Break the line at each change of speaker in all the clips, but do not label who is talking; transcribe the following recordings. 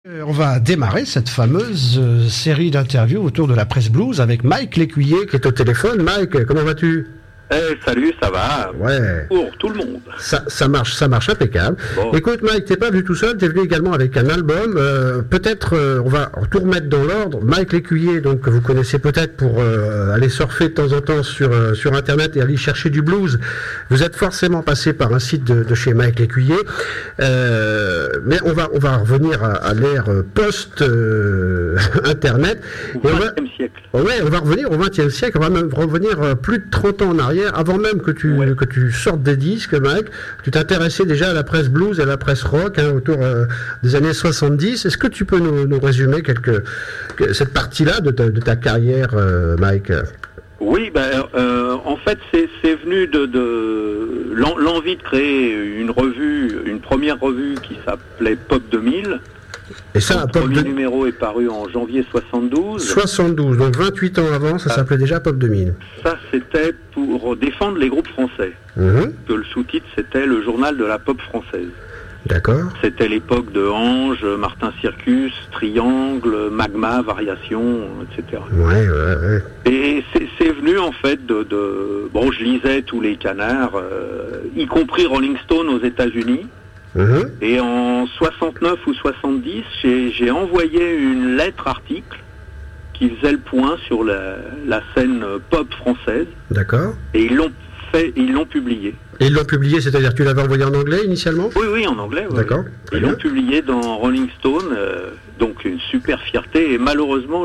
On va démarrer cette fameuse série d'interviews autour de la presse blues avec Mike Lécuyer qui est au téléphone. Mike, comment vas-tu ?
Salut, ça va.
Ouais.
Pour tout le monde.
Ça marche impeccable. Bon. Écoute Mike, t'es pas venu tout seul, t'es venu également avec un album. Peut-être on va tout remettre dans l'ordre. Mike Lécuyer, donc que vous connaissez peut-être pour aller surfer de temps en temps sur internet et aller chercher du blues. Vous êtes forcément passé par un site de chez Mike Lécuyer. Mais on va revenir à l'ère post internet.
Au XXe siècle.
Ouais, on va revenir au XXe siècle. On va même revenir plus de 30 ans en arrière. Avant même que tu sortes des disques, Mike, tu t'intéressais déjà à la presse blues et à la presse rock autour des années 70. Est-ce que tu peux nous résumer cette partie-là de ta carrière, Mike ?
Oui, en fait, c'est venu de l'envie de créer une première revue qui s'appelait Pop 2000.
Et ça,
le premier numéro est paru en janvier 72.
72, donc 28 ans avant, ça s'appelait déjà Pop 2000.
Ça, c'était pour défendre les groupes français. Que le sous-titre, c'était le journal de la pop française.
D'accord.
C'était l'époque de Ange, Martin Circus, Triangle, Magma, Variation, etc.
Ouais.
Et c'est venu en fait Bon, je lisais tous les canards, y compris Rolling Stone aux États-Unis. Et en 69 ou 70, j'ai envoyé une lettre article qui faisait le point sur la scène pop française.
D'accord.
Et ils l'ont publié.
Et ils l'ont publié, c'est-à-dire que tu l'avais envoyé en anglais initialement ?
Oui, en anglais. Oui.
D'accord.
Ils l'ont publié dans Rolling Stone, donc une super fierté. Et malheureusement,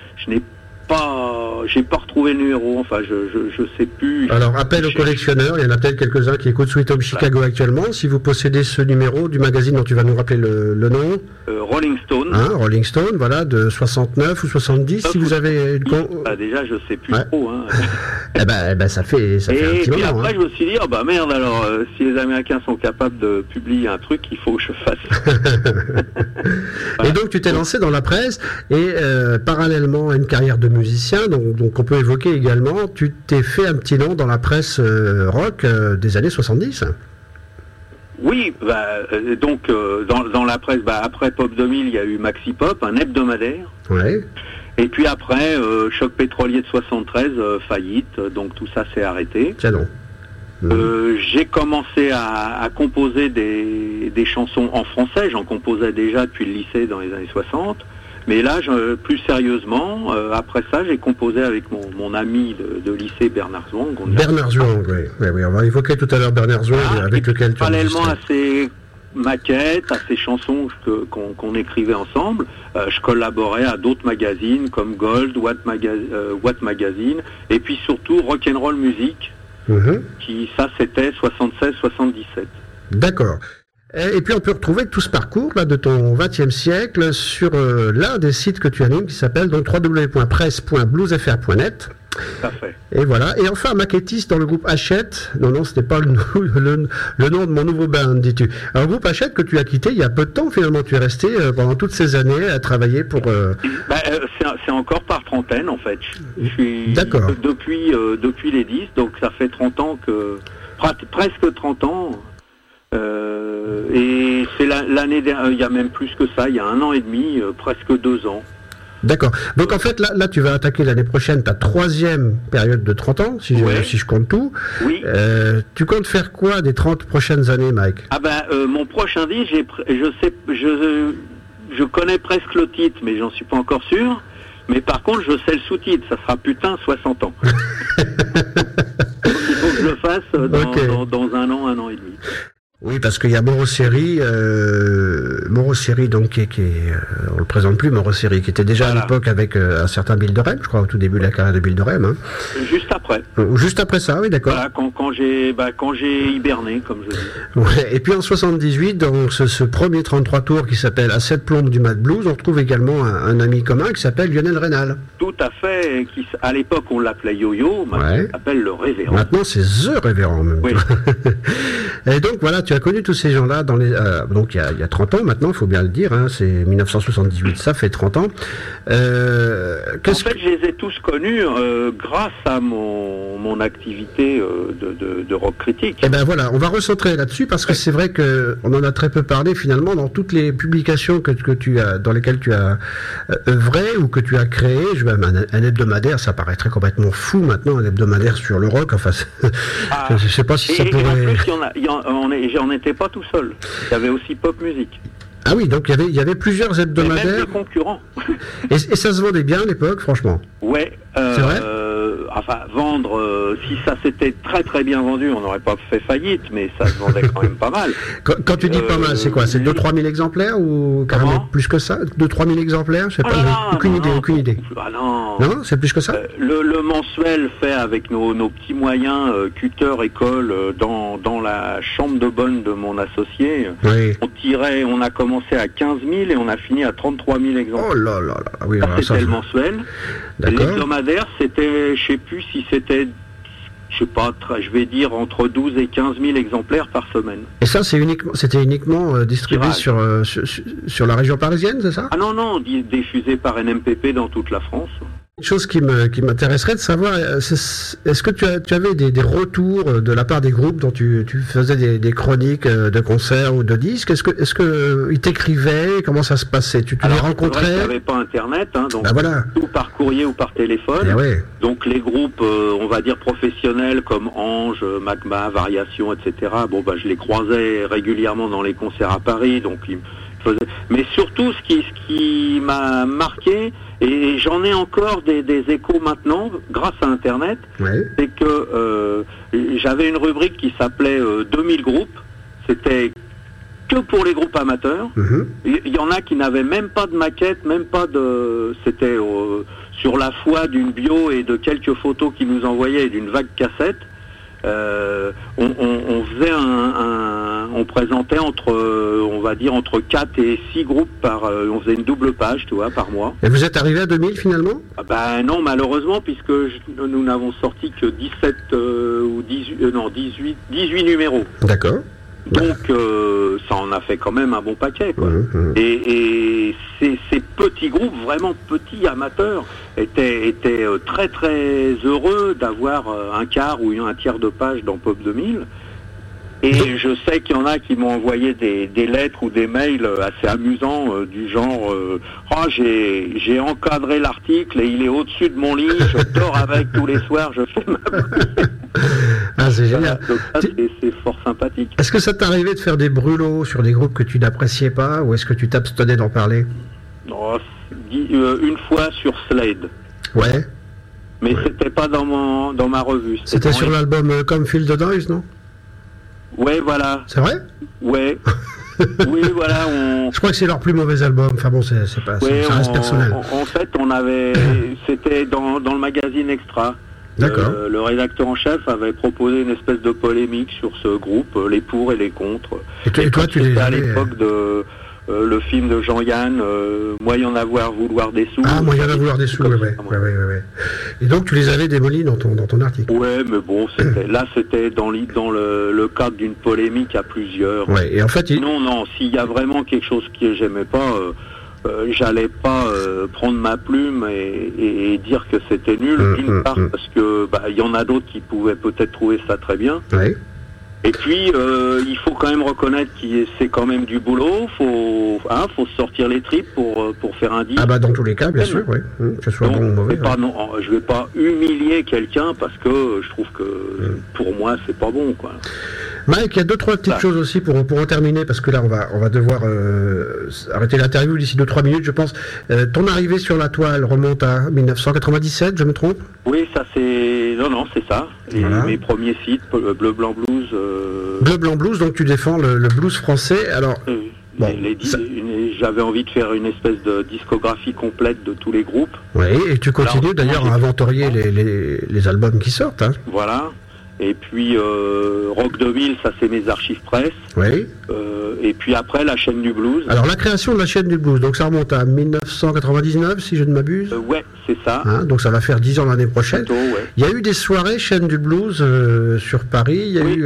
j'ai pas retrouvé le numéro, enfin je sais plus.
Alors appel aux collectionneurs, il y en a peut-être quelques-uns qui écoutent Sweet Home Chicago actuellement. Si vous possédez ce numéro du magazine dont tu vas nous rappeler le nom.
Rolling Stone.
Rolling Stone, voilà, de 69 ou 70, si vous avez une
déjà je sais plus trop.
ça fait un petit moment.
Et puis après je me suis dit, merde alors, si les Américains sont capables de publier un truc, il faut que je fasse.
Et donc tu t'es lancé dans la presse et parallèlement à une carrière de musicien, donc on peut évoquer également, tu t'es fait un petit nom dans la presse rock des années 70.
Oui, donc dans la presse, après Pop 2000, il y a eu Maxi Pop, un hebdomadaire.
Ouais. Et
puis après, Choc pétrolier de 73, faillite, donc tout ça s'est arrêté.
Tiens donc.
J'ai commencé à composer des chansons en français, j'en composais déjà depuis le lycée dans les années 60. Mais là, plus sérieusement, après ça, j'ai composé avec mon ami de lycée Bernard Zwang.
Bernard Zwang, oui, on va évoquer tout à l'heure Bernard Zwang, avec lequel tu as
parallèlement à ces maquettes, à ces chansons qu'on écrivait ensemble, je collaborais à d'autres magazines comme Gold, Watt Magazine, et puis surtout Rock'n'Roll Music, qui ça c'était 76-77.
D'accord. Et puis on peut retrouver tout ce parcours là de ton XXe siècle sur l'un des sites que tu animes qui s'appelle donc www.presse.bluesfr.net.
Tout à fait.
Et voilà. Et enfin maquettiste dans le groupe Hachette. Non, c'était pas le nom de mon nouveau band, dis-tu. Alors le groupe Hachette que tu as quitté il y a peu de temps finalement. Tu es resté pendant toutes ces années à travailler pour.
C'est encore par trentaine en fait. Je suis
d'accord.
Depuis les 10, donc ça fait 30 ans presque 30 ans. Et c'est l'année dernière, il y a même plus que ça, il y a 1 an et demi, presque 2 ans.
D'accord. Donc en fait, là tu vas attaquer l'année prochaine ta 3e période de 30 ans, si je compte tout.
Oui.
Tu comptes faire quoi des 30 prochaines années, Mike ?
Mon prochain disque, je connais presque le titre, mais j'en suis pas encore sûr. Mais par contre, je sais le sous-titre, ça sera putain 60 ans. Donc il faut que je le fasse dans 1 an, 1 an et demi.
Oui, parce qu'il y a Moroseri, donc qui est on le présente plus, Moroseri, qui était déjà à l'époque avec un certain Bill Dorem, je crois, au tout début de la carrière de Bill Dorem.
Juste après.
Juste après ça, oui, d'accord.
Voilà, quand j'ai hiberné, comme je dis.
Ouais, et puis en 78, dans ce premier 33 tours qui s'appelle À 7 plombes du Mad Blues, on retrouve également un ami commun qui s'appelle Lionel Rénal.
Tout à fait, à l'époque on l'appelait Yo-Yo, maintenant on l'appelle le Révérend.
Maintenant c'est The Révérend même.
Oui.
Et donc voilà, tu as connu tous ces gens-là dans les donc il y a 30 ans maintenant, il faut bien le dire, hein, c'est 1978, ça fait 30 ans.
En fait, je les ai tous connus grâce à mon activité de rock critique.
Et ben voilà, on va recentrer là-dessus parce que c'est vrai que on en a très peu parlé finalement dans toutes les publications que tu as, dans lesquelles tu as œuvré ou que tu as créé. Un hebdomadaire, ça paraîtrait complètement fou maintenant, un hebdomadaire sur le rock. Enfin, je sais pas si ça pourrait.
En plus, j'en étais pas tout seul. Il y avait aussi Pop Music.
Ah oui, donc il y avait plusieurs hebdomadaires.
Et même des concurrents.
et ça se vendait bien à l'époque, franchement.
Ouais.
C'est vrai.
Enfin, vendre, si ça s'était très très bien vendu, on n'aurait pas fait faillite, mais ça se vendait quand même pas mal.
Quand tu dis pas mal, c'est quoi? C'est 2-3 000 exemplaires ou carrément plus que ça? 2-3 000 exemplaires? Je sais pas, aucune idée.
Ah non.
Non, c'est plus que ça?
Le mensuel fait avec nos petits moyens, cutter et colle, dans la chambre de bonne de mon associé.
Oui.
On a commencé à 15 000 et on a fini à 33 000 exemplaires.
Oh là là là. Oui,
c'était le mensuel. L'hebdomadaire, c'était, je sais plus si c'était, je sais pas, je vais dire entre 12 et 15 000 exemplaires par semaine.
Et ça, c'était uniquement distribué sur la région parisienne, c'est ça?
Ah non, diffusé par NMPP dans toute la France.
Une chose qui m'intéresserait de savoir, est-ce que tu avais des retours de la part des groupes dont tu faisais des chroniques de concerts ou de disques? Est-ce que ils t'écrivaient? Comment ça se passait? Tu les rencontrais?
C'est vrai qu'il n'y avait pas Internet, hein, donc
voilà.
Tout par courrier ou par téléphone.
Ouais.
Donc les groupes, on va dire professionnels comme Ange, Magma, Variation, etc. Bon, je les croisais régulièrement dans les concerts à Paris, donc ils faisaient. Mais surtout, ce qui m'a marqué, et j'en ai encore des échos maintenant, grâce à Internet, c'est que j'avais une rubrique qui s'appelait 2000 groupes. C'était que pour les groupes amateurs. Il y en a qui n'avaient même pas de maquette, même pas de... C'était sur la foi d'une bio et de quelques photos qu'ils nous envoyaient et d'une vague cassette. On faisait on présentait entre 4 et 6 groupes on faisait une double page, tu vois, par mois.
Et vous êtes arrivé à 2000 finalement?
Non, malheureusement, puisque nous n'avons sorti que 17 ou 18 numéros.
D'accord.
Donc ça en a fait quand même un bon paquet, quoi. Et ces petits groupes, vraiment petits amateurs, étaient très très heureux d'avoir un quart ou un tiers de page dans Pop 2000. Et je sais qu'il y en a qui m'ont envoyé des lettres ou des mails assez amusants du genre j'ai encadré l'article et il est au-dessus de mon lit, je dors avec tous les soirs, je fais ma
Ah, c'est génial.
Donc ça, c'est fort sympathique.
Est-ce que ça t'arrivait de faire des brûlots sur des groupes que tu n'appréciais pas ou est-ce que tu t'abstenais d'en parler?
Non, une fois sur Slade.
Ouais.
Mais c'était pas dans ma revue.
C'était sur l'album Come Feel the Noise, non?
Ouais, voilà.
C'est vrai?
Ouais. Oui, voilà.
Je crois que c'est leur plus mauvais album. Enfin bon, ça reste personnel.
En fait, c'était dans le magazine Extra.
D'accord.
Le rédacteur en chef avait proposé une espèce de polémique sur ce groupe, les pour et les contre.
Et toi, tu les
à l'époque de le film de Jean-Yann, Moyen d'avoir vouloir des sous.
Ah, Moyen d'avoir vouloir des sous, ouais. Et donc tu les avais démolis dans ton article.
Ouais, mais bon, c'était dans le cadre d'une polémique à plusieurs.
Ouais, et en fait...
Non, s'il y a vraiment quelque chose que j'aimais pas... j'allais pas prendre ma plume et dire que c'était nul, d'une part parce que il y en a d'autres qui pouvaient peut-être trouver ça très bien.
Ouais.
Et puis il faut quand même reconnaître que c'est quand même du boulot, faut se sortir les tripes pour faire un disque.
Ah dans tous les cas, bien sûr, oui. Que ce soit bon ou mauvais.
Je vais pas humilier quelqu'un parce que je trouve que pour moi c'est pas bon, quoi.
Mike, il y a 2-3 petites choses aussi pour en terminer, parce que là on va devoir arrêter l'interview d'ici 2-3 minutes, je pense. Ton arrivée sur la toile remonte à 1997, je me trompe? Oui,
ça c'est... Non, c'est ça. Voilà. Mes premiers sites, Bleu Blanc Blues...
Bleu Blanc Blues, donc tu défends le blues français, alors...
J'avais envie de faire une espèce de discographie complète de tous les groupes.
Oui, et tu continues d'ailleurs à inventorier les albums qui sortent. Hein.
Voilà. Et puis Rock 2000, ça c'est mes archives presse.
Oui.
et puis après la chaîne du blues.
Alors la création de la chaîne du blues, donc ça remonte à 1999 si je ne m'abuse.
Ouais, c'est ça.
Hein, donc ça va faire 10 ans l'année prochaine.
Plutôt, ouais.
Il y a eu des soirées chaîne du blues sur Paris, il y a eu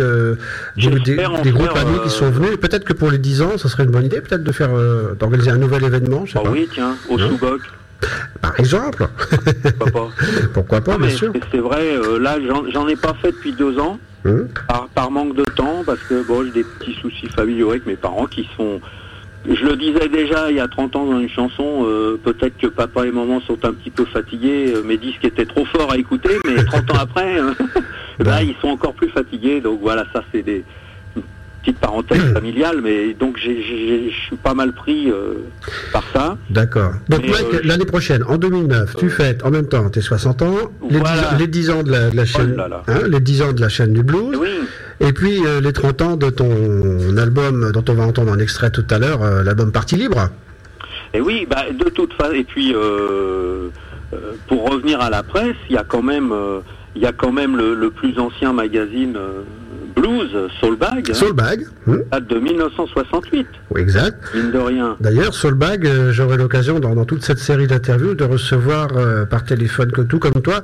des groupes amis qui sont venus. Peut-être que pour les 10 ans, ça serait une bonne idée peut-être de faire d'organiser un nouvel événement. Je sais pas.
Oui, tiens, au Sous-Boc.
Par exemple.
Pourquoi pas.
Pourquoi pas,
non,
bien sûr.
C'est vrai, là j'en ai pas fait depuis 2 ans, par manque de temps, parce que bon, j'ai des petits soucis familiaux avec mes parents qui sont... Je le disais déjà il y a 30 ans dans une chanson, peut-être que papa et maman sont un petit peu fatigués, mes disques étaient trop forts à écouter, mais 30 ans après, là ils sont encore plus fatigués, donc voilà, ça c'est des... petite parenthèse familiale, mais donc je suis pas mal pris par ça.
D'accord. Donc Mike, l'année prochaine, en 2009, tu fêtes en même temps tes 60 ans, les 10 ans de la chaîne, les 10 ans de la chaîne du blues, et puis les 30 ans de ton album dont on va entendre un extrait tout à l'heure, l'album Partie Libre.
Et oui, bah, de toute façon, et puis pour revenir à la presse, il y a quand même le plus ancien magazine blues, Soulbag.
Soulbag.
Date de 1968.
Oui, exact.
Mine de rien.
D'ailleurs, Soulbag, j'aurai l'occasion dans toute cette série d'interviews de recevoir par téléphone, tout comme toi,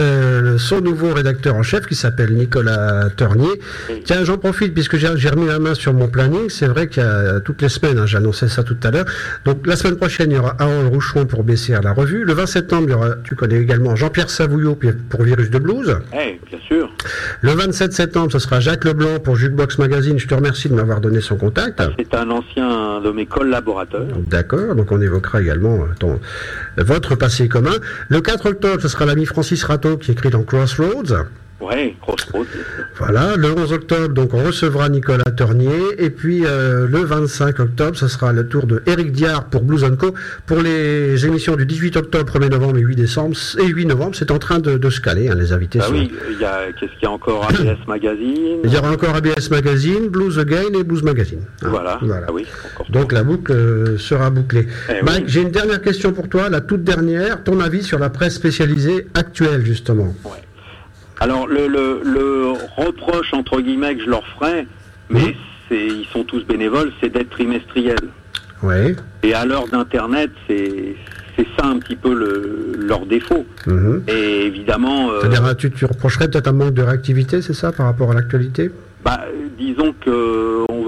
son nouveau rédacteur en chef qui s'appelle Nicolas Ternier. Oui. Tiens, j'en profite puisque j'ai remis la main sur mon planning. C'est vrai qu'il y a toutes les semaines, j'annonçais ça tout à l'heure. Donc la semaine prochaine, il y aura Harold Roucheron pour BCR la revue. Le 20 septembre, il y aura, tu connais également Jean-Pierre Savouillot pour Virus de Blues.
Oui, bien sûr.
Le 27 septembre, ce sera Jacques Leblanc pour Jukebox Magazine. Je te remercie de m'avoir donné son contact.
C'est un ancien de mes collaborateurs.
D'accord, donc on évoquera également votre passé commun. Le 4 octobre, ce sera l'ami Francis Rateau qui écrit dans Crossroads.
Oui, Crossroads.
Voilà, le 11 octobre, donc on recevra Nicolas Ternier, et puis le 25 octobre, ce sera le tour de Éric Diard pour Blues & Co. Pour les émissions du 18 octobre, 1er novembre et 8 décembre, et 8 novembre, c'est en train de se caler, les invités sont...
Oui, qu'est-ce qu'il y a encore, ABS Magazine?
Il y aura encore ABS Magazine, Blues Again et Blues Magazine.
Voilà.
Ah oui, donc la boucle sera bouclée. Mike, j'ai une dernière question pour toi, la toute dernière, ton avis sur la presse spécialisée actuelle, justement.
Ouais. Alors le reproche entre guillemets que je leur ferai, mais ils sont tous bénévoles, c'est d'être trimestriel.
Ouais.
Et à l'heure d'Internet, c'est ça un petit peu leur défaut. Et évidemment.
C'est-à-dire, tu reprocherais peut-être un manque de réactivité, c'est ça, par rapport à l'actualité?
Bah, disons que on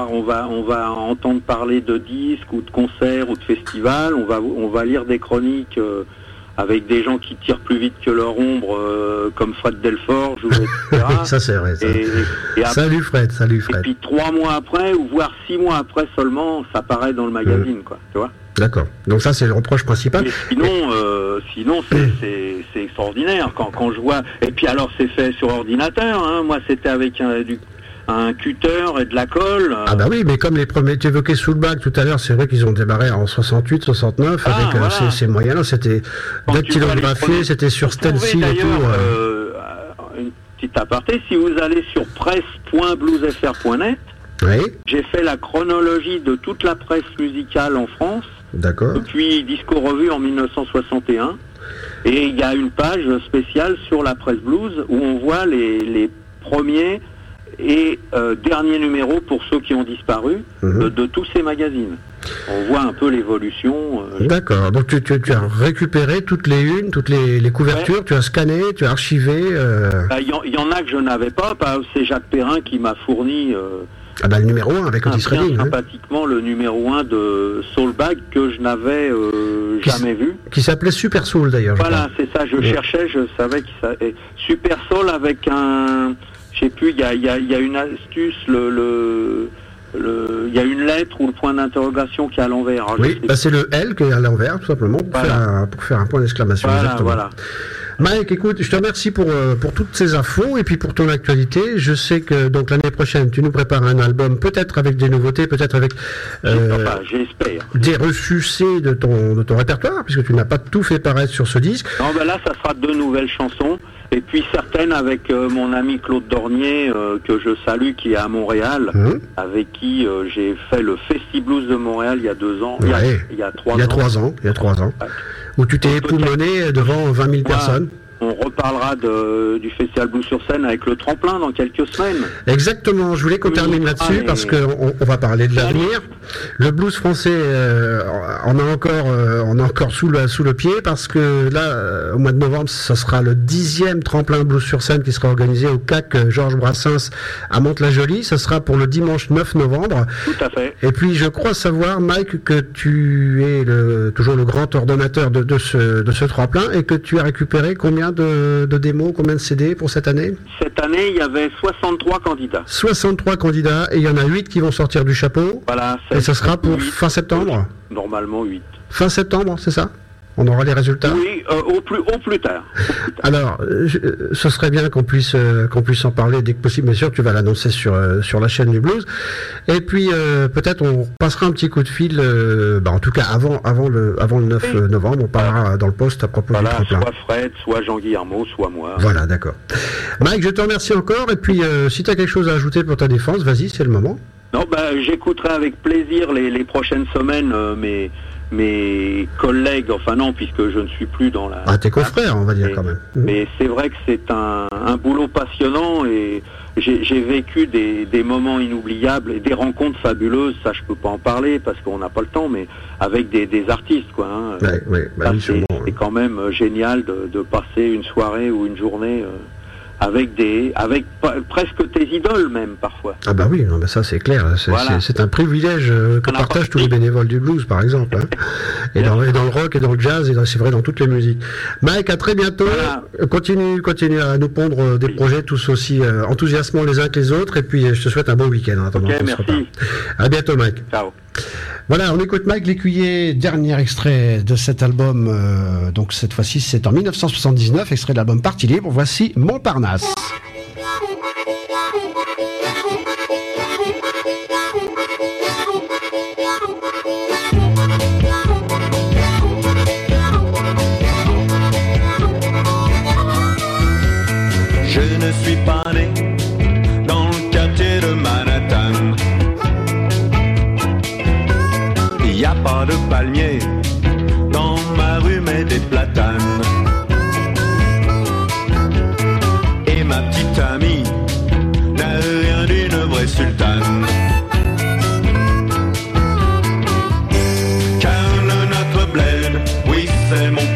va entendre parler de disques ou de concerts ou de festivals. On va lire des chroniques. Avec des gens qui tirent plus vite que leur ombre, comme Fred Delforge, etc.
Ça c'est vrai. Ça.
Et après,
salut Fred.
Et puis 3 mois après, ou voire 6 mois après seulement, ça paraît dans le magazine, quoi. Tu vois.
D'accord. Donc ça c'est le reproche principal.
Mais sinon c'est extraordinaire quand je vois. Et puis alors c'est fait sur ordinateur. Hein. Moi c'était avec un cutter et de la colle.
Ah bah oui, mais comme les premiers, tu évoquais Soulbag tout à l'heure, c'est vrai qu'ils ont démarré en 68, 69, avec voilà. ces moyens-là, c'était dactylographié, c'était sur stencil et tout.
Une petite aparté, si vous allez sur presse.bluesfr.net, j'ai fait la chronologie de toute la presse musicale en France, depuis Disco Revue en 1961, et il y a une page spéciale sur la presse blues où on voit les premiers et dernier numéro pour ceux qui ont disparu de tous ces magazines. On voit un peu l'évolution.
D'accord, donc tu as récupéré toutes les unes, toutes les couvertures, tu as scanné, tu as archivé.
Il y en a que je n'avais pas, c'est Jacques Perrin qui m'a fourni
le numéro 1 avec Otis Redding.
Sympathiquement le numéro 1 de Soulbag que je n'avais jamais vu. Qui
s'appelait Super Soul d'ailleurs.
Voilà, c'est ça, je cherchais, je savais qu'il s'appelait Super Soul avec un... Je sais plus, il y a une astuce, il y a une lettre ou le point d'interrogation qui est à l'envers.
Oui, c'est le L qui est à l'envers, tout simplement, pour faire un point d'exclamation.
Voilà.
Mike, écoute, je te remercie pour toutes ces infos et puis pour ton actualité. Je sais que donc l'année prochaine, tu nous prépares un album, peut-être avec des nouveautés, peut-être avec
j'espère.
Des ressucés de ton répertoire, puisque tu n'as pas tout fait paraître sur ce disque.
Non, là, ça sera 2 nouvelles chansons. Et puis certaines avec mon ami Claude Dornier, que je salue, qui est à Montréal, avec qui j'ai fait le Festi-Blues de Montréal il y a 2 ans, il y a 3 ans.
Il y a 3 ans, où tu t'es époumoné devant 20 000 personnes.
On reparlera du Festival Blues sur scène avec le tremplin dans quelques semaines.
Exactement, je voulais qu'on termine là-dessus parce qu'on va parler de l'avenir. Le blues français, on a encore sous le pied parce que là, au mois de novembre, ça sera le 10e tremplin Blues sur scène qui sera organisé au CAC Georges Brassens à Mantes-la-Jolie. Ça sera pour le dimanche 9 novembre.
Tout à fait.
Et puis, je crois savoir, Mike, que tu es toujours le grand ordonnateur de ce tremplin et que tu as récupéré combien de démos, combien de CD pour cette année?
Cette année, il y avait 63 candidats.
63 candidats et il y en a 8 qui vont sortir du chapeau.
Voilà.
Et ça sera pour fin septembre?
Normalement 8.
Fin septembre, c'est ça? On aura les résultats?
Oui, au plus tard.
Alors, ce serait bien qu'on puisse en parler dès que possible. Bien sûr, tu vas l'annoncer sur la chaîne du blues. Et puis, peut-être on passera un petit coup de fil, en tout cas avant le 9 novembre, on parlera dans le post à propos du tremplin.
Soit Fred, soit Jean-Guillermo, soit moi.
Voilà, d'accord. Mike, je te remercie encore. Et puis, si tu as quelque chose à ajouter pour ta défense, vas-y, c'est le moment.
Non, j'écouterai avec plaisir les prochaines semaines mes collègues, enfin non, puisque je ne suis plus dans la...
Ah, tes confrères, on va dire quand même.
Mais c'est vrai que c'est un boulot passionnant et j'ai vécu des moments inoubliables et des rencontres fabuleuses, ça je peux pas en parler parce qu'on n'a pas le temps, mais avec des artistes, quoi. Hein. C'est quand même génial de passer une soirée ou une journée... avec presque tes idoles même parfois.
Ah bah oui, non, mais ça c'est clair, c'est un privilège que partagent tous les bénévoles du blues par exemple, hein. et dans le rock et dans le jazz, et c'est vrai dans toutes les musiques. Mike, à très bientôt. Voilà. Continue à nous pondre des projets tous aussi enthousiasmants les uns que les autres, et puis je te souhaite un bon week-end.
Ok, merci.
À bientôt Mike.
Ciao.
Voilà, on écoute Mike L'Écuyer, dernier extrait de cet album, donc cette fois-ci c'est en 1979, extrait de l'album Partie Libre, voici Montparnasse.
Je ne suis pas né dans le quartier de Manhattan. Y a pas de palmiers dans ma rue mais des platanes. Et ma petite amie n'a rien d'une vraie sultane. Car notre bled, oui c'est mon